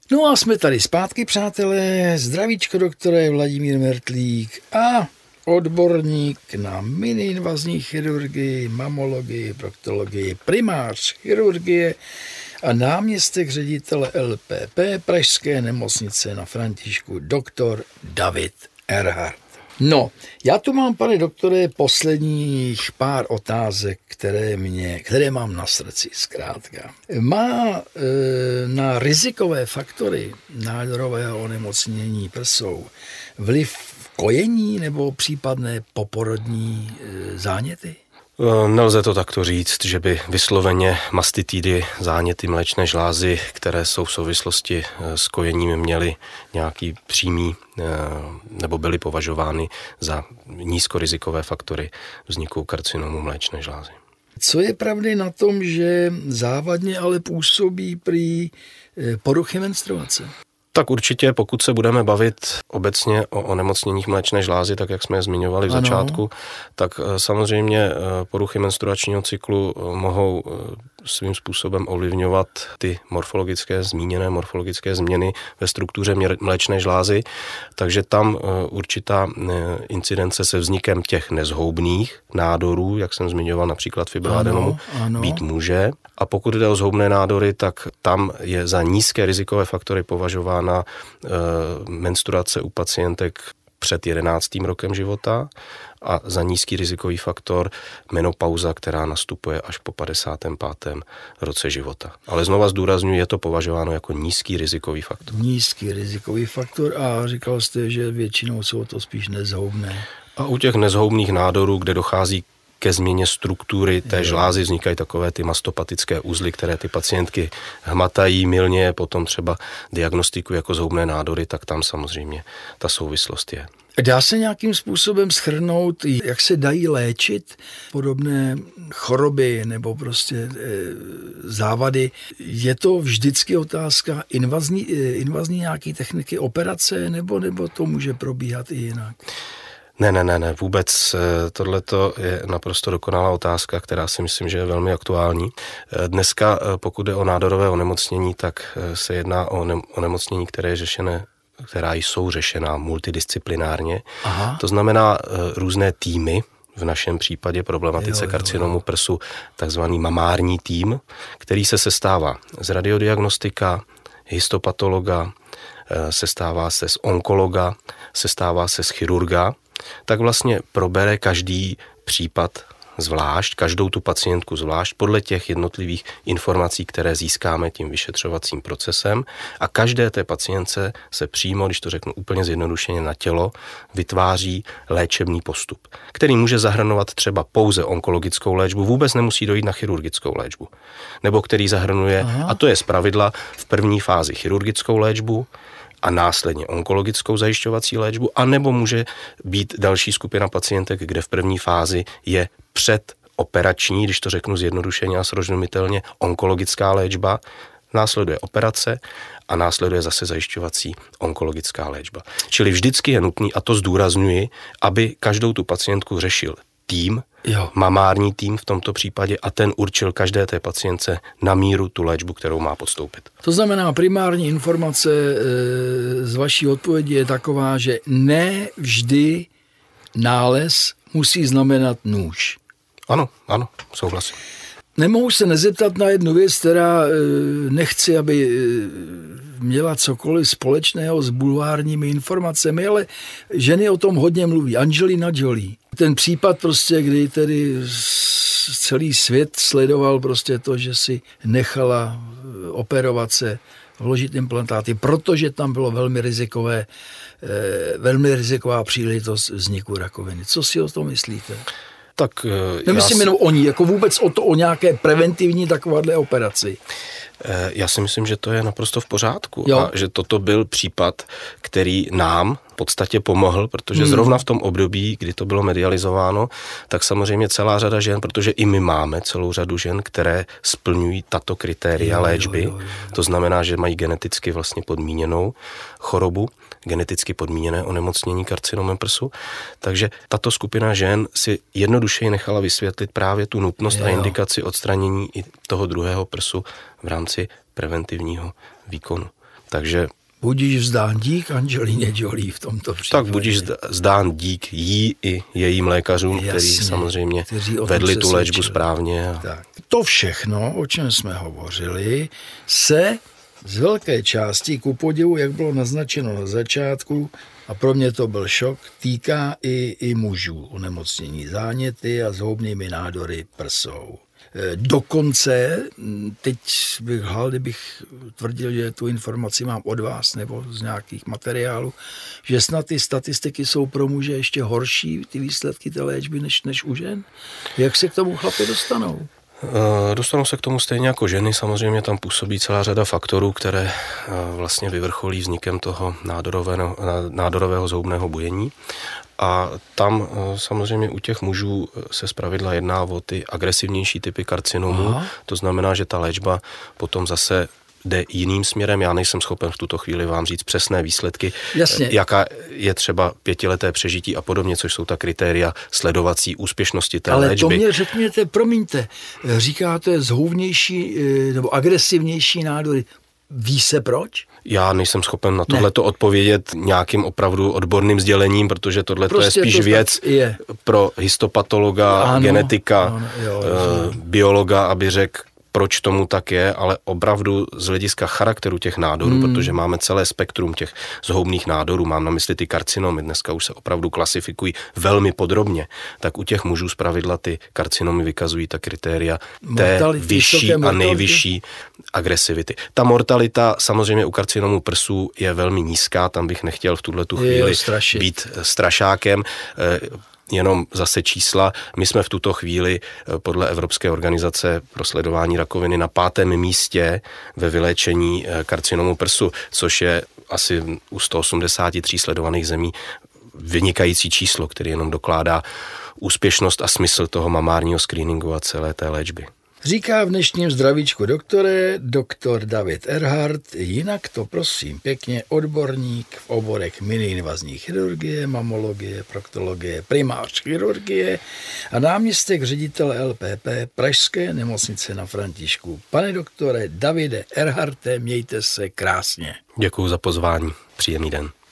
No a jsme tady zpátky, přátelé. Zdravíčko, doktore Vladimír Mertlík a odborník na miniinvazní chirurgii, mamologii, proktologii, primář chirurgie a náměstek ředitele LPP Pražské nemocnice na Františku, doktor David Erhardt. No, já tu mám, pane doktore, posledních pár otázek, které mám na srdci, zkrátka. Má na rizikové faktory nádorového onemocnění prsou vliv kojení nebo případné poporodní záněty? Nelze to takto říct, že by vysloveně mastitidy, záněty mléčné žlázy, které jsou v souvislosti s kojením, měly nějaký přímý nebo byly považovány za nízkorizikové faktory vzniku karcinomu mléčné žlázy. Co je pravdy na tom, že závadně ale působí prý poruchy menstruace? Tak určitě, pokud se budeme bavit obecně o onemocněních mléčné žlázy, tak jak jsme je zmiňovali v začátku, tak samozřejmě poruchy menstruačního cyklu mohou svým způsobem ovlivňovat ty zmíněné morfologické změny ve struktuře mléčné žlázy, takže tam určitá incidence se vznikem těch nezhoubných nádorů, jak jsem zmiňoval například fibroadenomu, být může. A pokud jde o zhoubné nádory, tak tam je za nízké rizikové faktory považována menstruace u pacientek před 11. rokem života a za nízký rizikový faktor menopauza, která nastupuje až po 55. roce života. Ale znova zdůrazňuji, je to považováno jako nízký rizikový faktor. Nízký rizikový faktor a říkal jste, že většinou jsou to spíš nezhoubné. A u těch nezhoubných nádorů, kde dochází ke změně struktury té žlázy, vznikají takové ty mastopatické uzly, které ty pacientky hmatají mylně, potom třeba diagnostikují jako zhoubné nádory, tak tam samozřejmě ta souvislost je. Dá se nějakým způsobem shrnout, jak se dají léčit podobné choroby nebo prostě závady? Je to vždycky otázka invazní nějaké techniky operace nebo to může probíhat i jinak? Ne, vůbec tohleto je naprosto dokonalá otázka, která si myslím, že je velmi aktuální. Dneska, pokud jde o nádorové onemocnění, tak se jedná o onemocnění, která jsou řešená multidisciplinárně. Aha. To znamená různé týmy, v našem případě problematice karcinomu prsu, takzvaný mamární tým, který se sestává z radiodiagnostika, histopatologa, sestává se z onkologa, sestává se z chirurga, tak vlastně probere každý případ zvlášť, každou tu pacientku zvlášť podle těch jednotlivých informací, které získáme tím vyšetřovacím procesem a každé té pacientce se přímo, když to řeknu úplně zjednodušeně na tělo, vytváří léčebný postup, který může zahrnovat třeba pouze onkologickou léčbu, vůbec nemusí dojít na chirurgickou léčbu, nebo který zahrnuje, a to je zpravidla v první fázi chirurgickou léčbu, a následně onkologickou zajišťovací léčbu, anebo může být další skupina pacientek, kde v první fázi je předoperační, když to řeknu zjednodušeně a srozumitelně, onkologická léčba, následuje operace a následuje zase zajišťovací onkologická léčba. Čili vždycky je nutný, a to zdůrazňuji, aby každou tu pacientku řešil tým, mamární tým v tomto případě a ten určil každé té pacientce na míru tu léčbu, kterou má podstoupit. To znamená, primární informace z vaší odpovědi je taková, že ne vždy nález musí znamenat nůž. Ano, souhlasím. Nemohu se nezeptat na jednu věc, která nechci, aby měla cokoliv společného s bulvárními informacemi, ale ženy o tom hodně mluví. Angelina Jolie. Ten případ prostě, kdy tedy celý svět sledoval prostě to, že si nechala operovat se, vložit implantáty, protože tam bylo velmi riziková příležitost vzniku rakoviny. Co si o tom myslíte? Tak nemyslím jenom o ní, jako vůbec o nějaké preventivní takováhle operaci. Já si myslím, že to je naprosto v pořádku a že toto byl případ, který nám v podstatě pomohl, protože zrovna v tom období, kdy to bylo medializováno, tak samozřejmě celá řada žen, protože i my máme celou řadu žen, které splňují tato kritéria léčby. To znamená, že mají geneticky vlastně podmíněnou chorobu, geneticky podmíněné onemocnění karcinomem prsu. Takže tato skupina žen si jednodušeji nechala vysvětlit právě tu nutnost a indikaci odstranění i toho druhého prsu v rámci preventivního výkonu. Takže budíš vzdán dík Angelině Jolie v tomto případě. Tak budíš vzdán dík jí i jejím lékařům, kteří samozřejmě vedli tu léčbu správně. Tak. To všechno, o čem jsme hovořili, se z velké části, ku podivu, jak bylo naznačeno na začátku, a pro mě to byl šok, týká i mužů onemocnění záněty a zhoubnými nádory prsou. Dokonce, teď bych lhal, kdybych tvrdil, že tu informaci mám od vás nebo z nějakých materiálů, že snad ty statistiky jsou pro muže ještě horší, ty výsledky té léčby, než u žen. Jak se k tomu chlapi dostanou? Dostanou se k tomu stejně jako ženy, samozřejmě tam působí celá řada faktorů, které vlastně vyvrcholí vznikem toho nádorového zhoubného bujení. A tam samozřejmě u těch mužů se zpravidla jedná o ty agresivnější typy karcinomů. To znamená, že ta léčba potom zase jde jiným směrem. Já nejsem schopen v tuto chvíli vám říct přesné výsledky, Jasně. Jaká je třeba 5leté přežití a podobně, což jsou ta kritéria sledovací úspěšnosti té Ale léčby. Ale to mě řekněte, promiňte, říkáte zhoubnější nebo agresivnější nádory. Ví se proč? Já nejsem schopen na tohleto odpovědět nějakým opravdu odborným sdělením, protože tohleto prostě je spíš věc pro histopatologa, genetika, biologa, aby řekl, proč tomu tak je, ale opravdu z hlediska charakteru těch nádorů, protože máme celé spektrum těch zhoubných nádorů, mám na mysli ty karcinomy, dneska už se opravdu klasifikují velmi podrobně, tak u těch mužů zpravidla ty karcinomy vykazují ta kritéria té vyšší a nejvyšší agresivity. Ta mortalita samozřejmě u karcinomu prsů je velmi nízká, tam bych nechtěl v tuhletu chvíli být strašákem. Jenom zase čísla. My jsme v tuto chvíli podle Evropské organizace pro sledování rakoviny na 5. místě ve vyléčení karcinomu prsu, což je asi u 183 sledovaných zemí vynikající číslo, který jenom dokládá úspěšnost a smysl toho mamárního screeningu a celé té léčby. Říká v dnešním Zdravíčku doktore doktor David Erhardt, jinak to prosím pěkně odborník v oborech miniinvazní chirurgie, mamologie, proktologie, primář chirurgie a náměstek ředitele LPP Pražské nemocnice na Františku. Pane doktore Davide Erhardte, mějte se krásně. Děkuji za pozvání. Příjemný den.